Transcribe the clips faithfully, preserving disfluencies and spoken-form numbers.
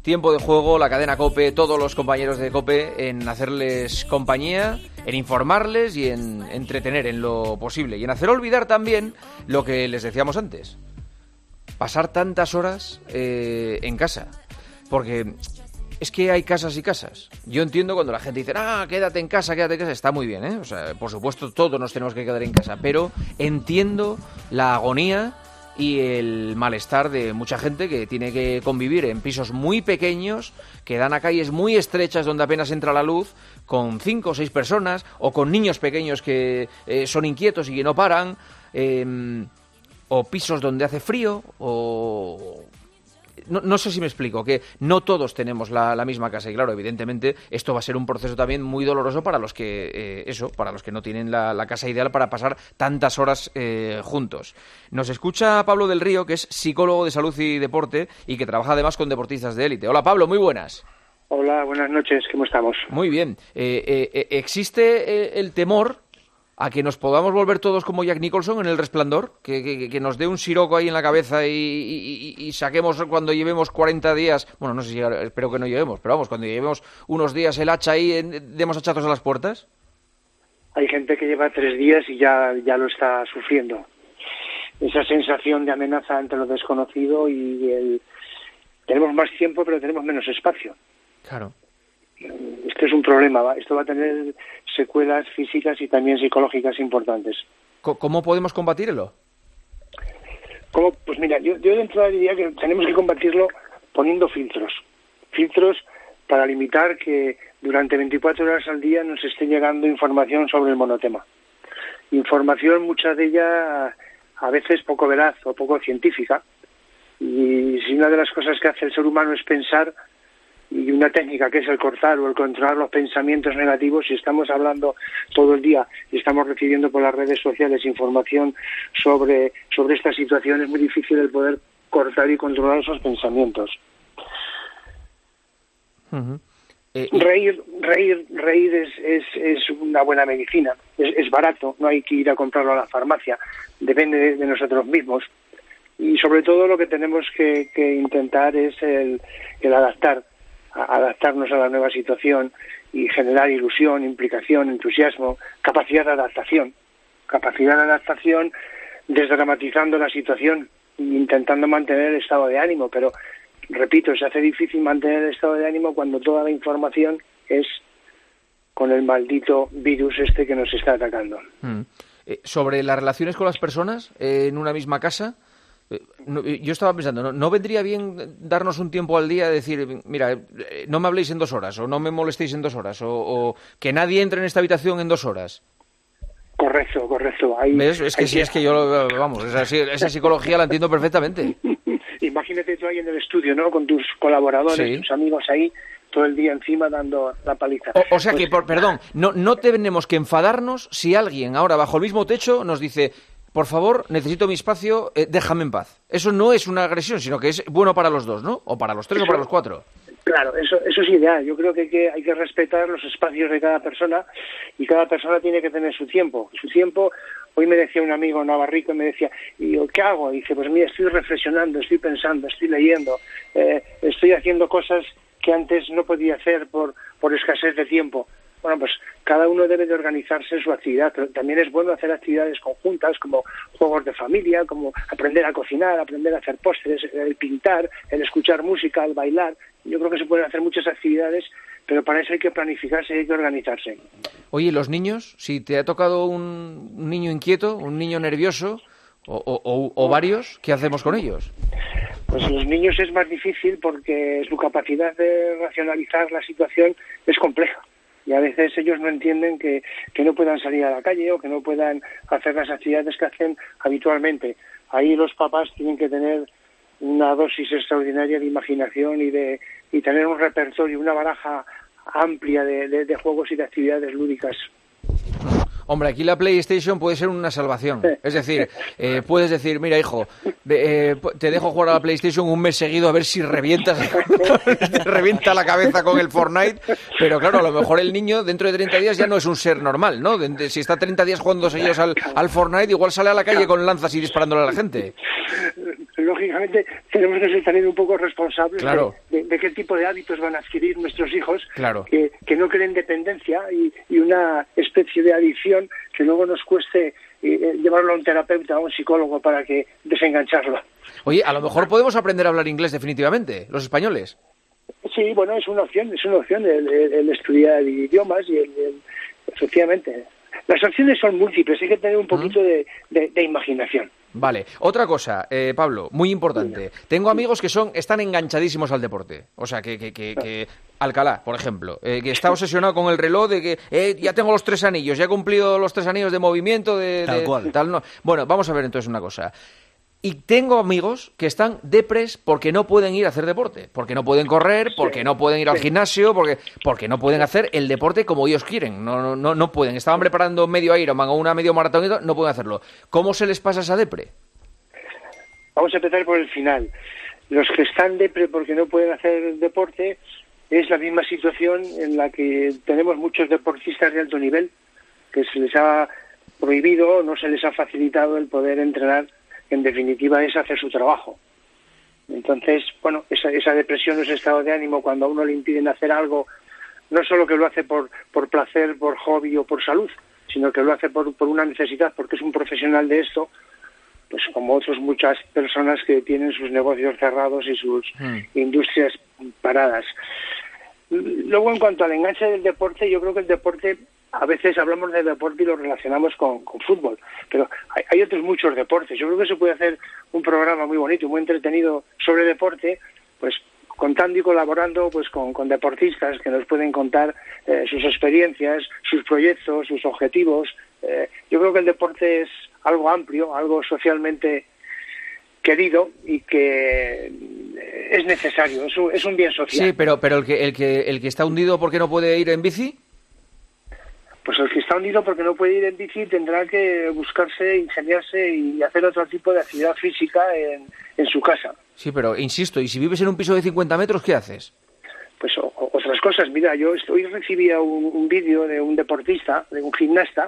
Tiempo de Juego, la cadena COPE, todos los compañeros de COPE en hacerles compañía, en informarles y en entretener en lo posible. Y en hacer olvidar también lo que les decíamos antes. Pasar tantas horas eh, en casa. Porque es que hay casas y casas. Yo entiendo cuando la gente dice, ah, quédate en casa, quédate en casa. Está muy bien, ¿eh? O sea, por supuesto, todos nos tenemos que quedar en casa. Pero entiendo la agonía y el malestar de mucha gente que tiene que convivir en pisos muy pequeños, que dan a calles muy estrechas donde apenas entra la luz, con cinco o seis personas, o con niños pequeños que eh, son inquietos y que no paran, eh, o pisos donde hace frío, o... No, no sé si me explico, que no todos tenemos la, la misma casa y claro, evidentemente esto va a ser un proceso también muy doloroso para los que, eh, eso, para los que no tienen la, la casa ideal para pasar tantas horas eh, juntos. Nos escucha Pablo del Río, que es psicólogo de salud y deporte y que trabaja además con deportistas de élite. Hola Pablo, muy buenas. Hola, buenas noches, ¿cómo estamos? Muy bien. Eh, eh, ¿Existe eh, el temor a que nos podamos volver todos como Jack Nicholson en El Resplandor? Que, que, que nos dé un siroco ahí en la cabeza y, y, y saquemos cuando llevemos cuarenta días... Bueno, no sé si espero que no llevemos, pero vamos, cuando llevemos unos días el hacha ahí, demos hachazos a las puertas. Hay gente que lleva tres días y ya, ya lo está sufriendo. Esa sensación de amenaza ante lo desconocido y el... Tenemos más tiempo, pero tenemos menos espacio. Claro. Esto es un problema, ¿va? Esto va a tener secuelas físicas y también psicológicas importantes. ¿Cómo podemos combatirlo? ¿Cómo? Pues mira, yo, yo de entrada diría que tenemos que combatirlo poniendo filtros. Filtros para limitar que durante veinticuatro horas al día nos esté llegando información sobre el monotema. Información, mucha de ella a veces poco veraz o poco científica. Y si una de las cosas que hace el ser humano es pensar, y una técnica que es el cortar o el controlar los pensamientos negativos, si estamos hablando todo el día y estamos recibiendo por las redes sociales información sobre, sobre esta situación, es muy difícil el poder cortar y controlar esos pensamientos. Uh-huh. eh, reír reír reír es, es, es una buena medicina, es, es barato, no hay que ir a comprarlo a la farmacia, depende de, de nosotros mismos. Y sobre todo lo que tenemos que, que intentar es el, el adaptar a adaptarnos a la nueva situación y generar ilusión, implicación, entusiasmo, capacidad de adaptación. Capacidad de adaptación desdramatizando la situación e intentando mantener el estado de ánimo, pero, repito, se hace difícil mantener el estado de ánimo cuando toda la información es con el maldito virus este que nos está atacando. Mm. Eh, sobre las relaciones con las personas eh, en una misma casa, No, yo estaba pensando, ¿no, ¿no vendría bien darnos un tiempo al día de decir, mira, no me habléis en dos horas, o no me molestéis en dos horas, o, o que nadie entre en esta habitación en dos horas? Correcto, correcto. Hay, ¿Ves? Es que sí, es que yo, vamos, esa, esa psicología la entiendo perfectamente. Imagínate tú ahí en el estudio, ¿no? Con tus colaboradores, sí, tus amigos ahí, todo el día encima dando la paliza. O, o sea pues... que, por, perdón, no, no tenemos que enfadarnos si alguien ahora bajo el mismo techo nos dice... Por favor, necesito mi espacio, eh, déjame en paz. Eso no es una agresión, sino que es bueno para los dos, ¿no? O para los tres eso, o para los cuatro. Claro, eso eso es ideal. Yo creo que hay, que hay que respetar los espacios de cada persona y cada persona tiene que tener su tiempo. Su tiempo, hoy me decía un amigo navarrico y me decía, y yo, ¿qué hago? Y dice, pues mira, estoy reflexionando, estoy pensando, estoy leyendo, eh, estoy haciendo cosas que antes no podía hacer por, por escasez de tiempo. Bueno, pues cada uno debe de organizarse en su actividad, pero también es bueno hacer actividades conjuntas como juegos de familia, como aprender a cocinar, aprender a hacer postres, el pintar, el escuchar música, el bailar. Yo creo que se pueden hacer muchas actividades, pero para eso hay que planificarse y hay que organizarse. Oye, los niños, si te ha tocado un, un niño inquieto, un niño nervioso o, o, o, o varios, ¿qué hacemos con ellos? Pues los niños es más difícil porque su capacidad de racionalizar la situación es compleja. Y a veces ellos no entienden que, que no puedan salir a la calle o que no puedan hacer las actividades que hacen habitualmente. Ahí los papás tienen que tener una dosis extraordinaria de imaginación y de y tener un repertorio, una baraja amplia de, de, de juegos y de actividades lúdicas. Hombre, aquí la PlayStation puede ser una salvación. Es decir, eh, puedes decir, mira, hijo, eh, te dejo jugar a la PlayStation un mes seguido a ver si revientas, te revienta la cabeza con el Fortnite. Pero claro, a lo mejor el niño dentro de treinta días ya no es un ser normal, ¿no? Si está treinta días jugando seguidos al, al Fortnite, igual sale a la calle con lanzas y disparándole a la gente. pero lógicamente tenemos que ser también un poco responsables claro. de, de, de qué tipo de hábitos van a adquirir nuestros hijos, claro. que, que no creen dependencia y, y una especie de adicción que luego nos cueste eh, llevarlo a un terapeuta, a un psicólogo para que desengancharlo. Oye, a lo mejor podemos aprender a hablar inglés definitivamente, los españoles. Sí, bueno, es una opción, es una opción el, el, el estudiar idiomas y el, el, efectivamente. Las opciones son múltiples, hay que tener un poquito ¿Mm? de, de, de imaginación. Vale, otra cosa, eh, Pablo, muy importante. Tengo amigos que son están enganchadísimos al deporte. O sea, que, que, que, que Alcalá, por ejemplo, eh, que está obsesionado con el reloj de que eh, ya tengo los tres anillos, ya he cumplido los tres anillos de movimiento, de... Tal de, cual. Tal, no. Bueno, vamos a ver entonces una cosa. Y tengo amigos que están depres porque no pueden ir a hacer deporte, porque no pueden correr, porque no pueden ir al gimnasio, porque porque no pueden hacer el deporte como ellos quieren. No no no pueden. Estaban preparando medio Ironman o una medio maratón y todo, no pueden hacerlo. ¿Cómo se les pasa esa depre? Vamos a empezar por el final. Los que están depre porque no pueden hacer deporte es la misma situación en la que tenemos muchos deportistas de alto nivel que se les ha prohibido, no se les ha facilitado el poder entrenar. En definitiva es hacer su trabajo. Entonces, bueno, esa, esa depresión, ese estado de ánimo, cuando a uno le impiden hacer algo, no solo que lo hace por, por placer, por hobby o por salud, sino que lo hace por, por una necesidad, porque es un profesional de esto, pues como otras muchas personas que tienen sus negocios cerrados y sus mm. industrias paradas. Luego, en cuanto al enganche del deporte, yo creo que el deporte, a veces hablamos de deporte y lo relacionamos con, con fútbol, pero hay, hay otros muchos deportes. Yo creo que se puede hacer un programa muy bonito, muy entretenido sobre deporte, pues contando y colaborando pues con, con deportistas que nos pueden contar eh, sus experiencias, sus proyectos, sus objetivos. Eh, yo creo que el deporte es algo amplio, algo socialmente querido y que es necesario, es un, es un bien social. Sí, pero pero el que el que el que está hundido, ¿por qué no puede ir en bici? Pues el que está hundido porque no puede ir en bici tendrá que buscarse, ingeniarse y hacer otro tipo de actividad física en, en su casa. Sí, pero insisto, ¿y si vives en un piso de cincuenta metros, qué haces? Pues o, o, otras cosas. Mira, yo hoy recibía un, un vídeo de un deportista, de un gimnasta,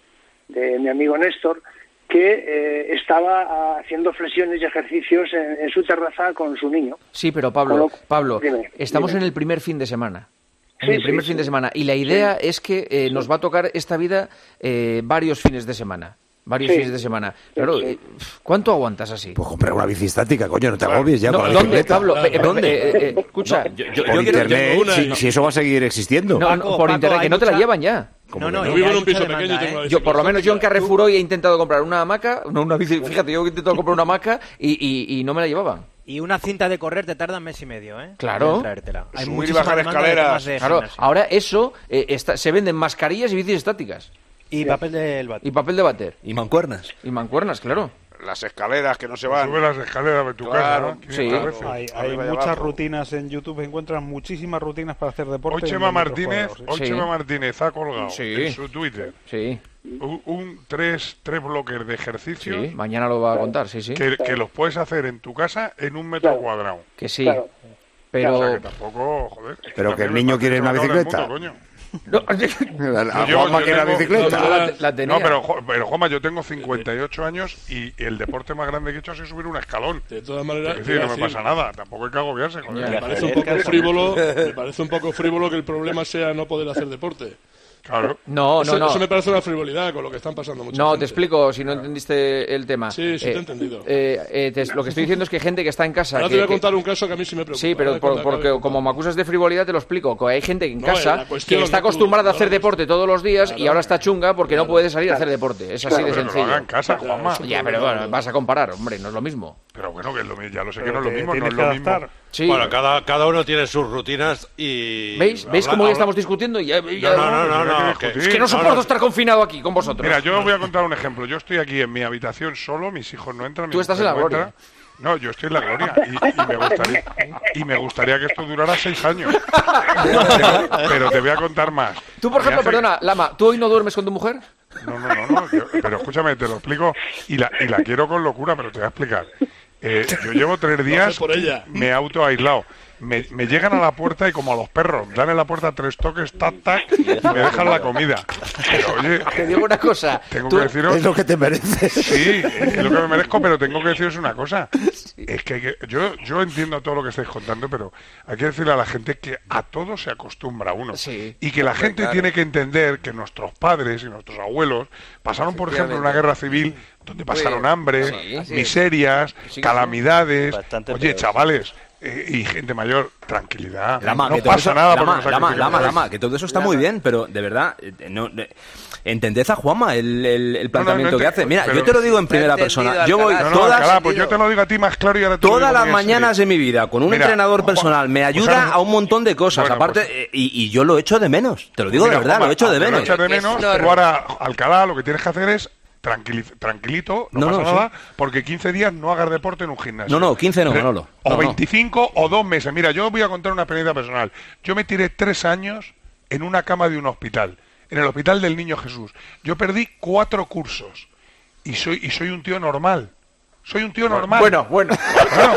de mi amigo Néstor, que eh, estaba haciendo flexiones y ejercicios en, en su terraza con su niño. Sí, pero Pablo, lo... Pablo, dime, estamos dime. en el primer fin de semana. En Sí, el primer sí, fin sí. de semana. Y la idea Sí. es que eh, nos va a tocar esta vida eh, varios fines de semana. Varios Sí. fines de semana. Claro, Sí. eh, ¿cuánto aguantas así? Pues comprar una bici estática, coño, no te agobies ya No, con la ¿dónde, bicicleta. Pablo? Claro, Eh, eh, ¿dónde? eh, eh, escucha, Yo, yo, Por yo quiero- internet, yo tengo una si, y- si eso va a seguir existiendo. no, no, Paco, por Paco, internet, que hay no te la mucha- llevan ya. No, no, que y no? Yo vivo hay en un piso mucha pequeño y demanda, tengo una ¿eh? Yo, por lo menos yo en bicicleta. Carrefour hoy he intentado comprar una hamaca, no una bici, fíjate, yo he intentado comprar una hamaca y, y, y no me la llevaban. Y una cinta de correr te tarda un mes y medio, ¿eh? Claro. En traértela. Hay Subir y muchísima bajar demanda de escaleras. temas de Claro, gimnasio. ahora eso, eh, está, se venden mascarillas y bicis estáticas. Y papel del bate. Y papel de bater. Y mancuernas. Y mancuernas, claro. Las escaleras que no se van. Sube las escaleras de tu Claro, casa. ¿no? sí. quinientas veces. Hay, hay Arriba y muchas abajo. rutinas en YouTube, encuentras muchísimas rutinas para hacer deporte. Hoy en Chema dos metros Martínez, cuadrados, hoy Sí. Chema Martínez ha colgado Sí. en su Twitter Sí, un, un tres, tres bloques de ejercicios sí. Mañana lo va a contar, sí, sí. que, que los puedes hacer en tu casa en un metro Claro. cuadrado. Que sí. Claro. Pero... O sea que tampoco, joder. es Pero que también el me niño parece quiere que una lo mejor del bicicleta. mundo, coño. No, A Yo- Juanma yo quiere la tengo- bicicleta. no, la, la tenía. No, pero, Jo- pero Juanma, yo tengo cincuenta y ocho años y el deporte más grande que he hecho es subir un escalón. De todas maneras, Es te decir, iba a no me decir, pasa nada, tampoco hay que agobiarse, joder. Ya. Me parece un poco frívolo, me parece un poco frívolo que el problema sea no poder hacer deporte. Claro. No, eso, no, no. eso me parece una frivolidad con lo que están pasando mucha No, gente. te explico si no entendiste el tema. Sí, sí te he entendido. eh, eh, te- lo que estoy diciendo es que hay gente que está en casa... Ahora que- te voy a que- contar un caso que a mí sí me preocupa. Sí, pero Ahora por- cuando porque acabe, como me acusas de frivolidad te lo explico. Que hay gente en No, casa la cuestión, que está la cu- acostumbrada a hacer claro. deporte todos los días y Claro. ahora está chunga porque no puede salir a hacer deporte. Es así de Pero que lo sencillo. haga en casa, Juanma. Ya, pero bueno, vas a comparar, hombre, no es lo mismo. Pero bueno, que es lo mi- ya lo sé que Pero no es lo te mismo, no tienes es que lo mismo. adaptar. Sí. Bueno, cada, cada uno tiene sus rutinas y... ¿Veis? ¿Veis habla- cómo ya habla- estamos discutiendo? Ya- ya- No, no, no, no, no, no, no, que- que- Es que no no, soporto no. estar confinado aquí con vosotros. Mira, yo os voy a contar un ejemplo. Yo estoy aquí en mi habitación solo, mis hijos no entran. mi Tú estás en mujer la no gloria. entra. No, yo estoy en la gloria y, y me gustaría y me gustaría que esto durara seis años. Pero, pero te voy a contar más. Tú, por Me ejemplo, hace- perdona, Lama, ¿tú hoy no duermes con tu mujer? No, no, no, no. yo- pero escúchame, te lo explico y la, y la quiero con locura, pero te voy a explicar. Eh, yo llevo tres días, por ella. me he autoaislado me, me llegan a la puerta y como a los perros, dan en la puerta tres toques, tac, tac, y me dejan la comida. Pero oye, te digo una cosa. Tengo tú... que deciros... Es lo que te mereces. Sí, es lo que me merezco, pero tengo que deciros una cosa. Sí. Es que, hay que yo, yo entiendo todo lo que estáis contando, pero hay que decirle a la gente que a todo se acostumbra uno. Sí, y que la hombre, gente claro. tiene que entender que nuestros padres y nuestros abuelos pasaron, por ejemplo, una guerra civil donde pasaron hambre, sí, miserias, sí, calamidades. Bastante Oye, peor. chavales, eh, y gente mayor, tranquilidad. Lama, no que pasa eso, nada Lama, porque Lama, nos Lama, Lama, que todo eso está Lama. muy bien, pero de verdad, eh, no, eh, entended a Juanma el, el, el planteamiento no, no, no, que hace. Mira, pero, yo te lo digo en primera persona. Yo voy no, no, todas, Alcalá, pues yo te lo digo a ti más claro y ahora te todas lo digo las mañanas de mi vida con un Mira, entrenador personal. Me ayuda pues, a un montón de cosas. Bueno, aparte, pues, eh, y, y yo lo echo de menos. Te lo digo mira, de verdad, Juanma, lo echo de lo menos. echas de menos. Tú ahora, Alcalá, lo que tienes que hacer es Tranquiliz, tranquilito, no, no pasa no, nada, sí. porque quince días no hagas deporte en un gimnasio. No, no, quince no, Manolo. O no, veinticinco no. o dos meses. Mira, yo voy a contar una experiencia personal. Yo me tiré tres años en una cama de un hospital, en el Hospital del Niño Jesús. Yo perdí cuatro cursos y soy y soy un tío normal. Soy un tío normal. Bueno, bueno. bueno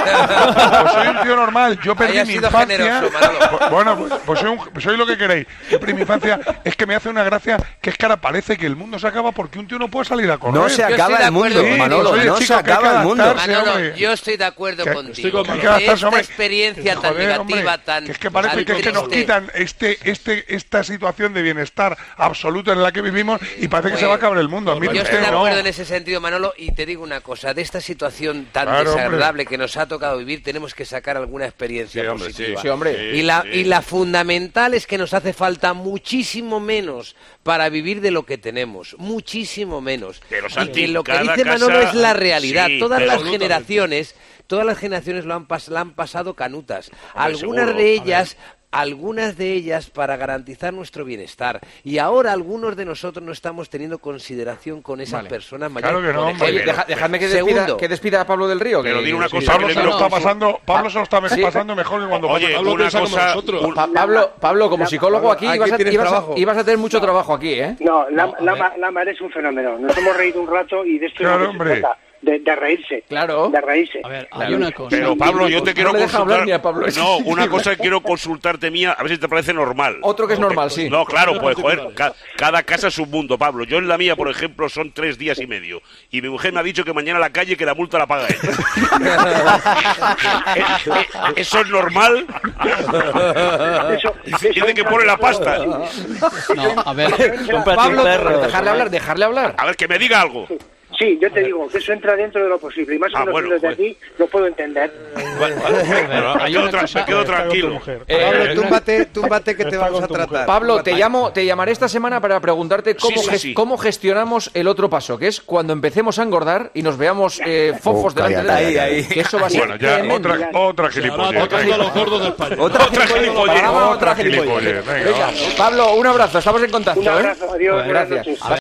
pues soy un tío normal. Yo perdí mi infancia. Generoso, pues, bueno, pues, pues soy, un, soy lo que queréis. Yo perdí mi infancia. Es que me hace una gracia que es que ahora parece que el mundo se acaba porque un tío no puede salir a correr. No se acaba el mundo, sí, Manolo. oye, no chico, se acaba el mundo. Manolo, hombre. yo estoy de acuerdo que, contigo. Con Esta hombre, experiencia que, tan joder, negativa, hombre, tan que es que parece que, es que nos quitan este, este, esta situación de bienestar absoluto en la que vivimos y parece que se va a acabar el mundo. A mí yo estoy de no. acuerdo en ese sentido, Manolo, y te digo una cosa. De esta situación tan claro, desagradable hombre. que nos ha tocado vivir, tenemos que sacar alguna experiencia sí, hombre, positiva. Sí, sí, hombre. Y la, sí. y la fundamental es que nos hace falta muchísimo menos para vivir de lo que tenemos, muchísimo menos. Pero, y Santi, que lo que cada dice casa... Manolo es la realidad. Sí, Todas las absolutamente. generaciones, todas las generaciones lo han pas la han pasado canutas. Hombre, Algunas seguro. de ellas algunas de ellas para garantizar nuestro bienestar. Y ahora algunos de nosotros no estamos teniendo consideración con esas vale. personas mayores. Claro que no, hombre. Oye, deja, dejadme que despida, Segundo. que despida a Pablo del Río. Pero que, digo una sí, cosa, Pablo que se le lo digo- está pasando, Pablo se lo está Sí. pasando mejor que cuando Oye, pasa. Pablo una piensa como cosa... nosotros. un- Pa- Pablo, Pablo, como psicólogo aquí Aquí ibas a, tienes ibas, a, trabajo. ibas a tener mucho trabajo aquí, ¿eh? No, la, No, a la, ver. ma- la mar es un fenómeno. Nos hemos reído un rato y de esto Claro, es lo que hombre. se trata, de, de reírse. Claro. De reírse. A ver, hay Claro. una cosa. Pero Pablo, yo te quiero no le deja consultar... hablar ni a Pablo, es no, una increíble. cosa que quiero consultarte mía, a ver si te parece normal. Otro que es Porque- normal, sí. No, claro, pues joder, ca- cada casa es un mundo, Pablo. Yo en la mía, por ejemplo, son tres días y medio. Y mi mujer me ha dicho que mañana a la calle que la multa la paga ella. ¿Eso es normal? Eso- Dice que pone la pasta. No, a ver. Cómprate Pablo, un perro. dejarle hablar, dejarle hablar. A ver, que me diga algo. Sí, yo te digo que eso entra dentro de lo posible. Y más o Ah, menos bueno, desde pues. aquí lo puedo entender. Bueno, bueno, me Hay quedo, una tra- cosa- me quedo Está con tu tranquilo. mujer. Eh, Pablo, túmbate, túmbate que te Está vamos con a tu tratar. mujer. Pablo, Túmbate. te llamo, te llamaré esta semana para preguntarte cómo, Sí, sí, ges- sí. cómo gestionamos el otro paso, que es cuando empecemos a engordar y nos veamos eh, fofos Oh, delante de cállate, la cállate. cállate. Que eso va a ser Bueno, ya, tremendo. otra, otra Ahora gilipollez. tocando a venga. los gordos del país. Otra Otra gilipollez. Programa, Otra gilipollez. gilipollez, venga, Venga, vamos. Pablo, un abrazo, estamos en contacto. Un abrazo, ¿eh? adiós, buenas Gracias. noches.